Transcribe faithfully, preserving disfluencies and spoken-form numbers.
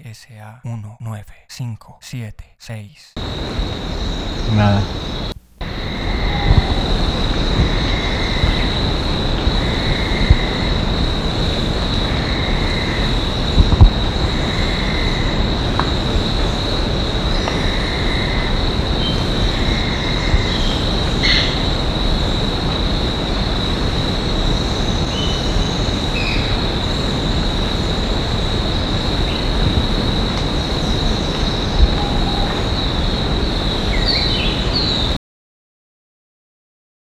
S A uno nueve cinco siete seis. Nada.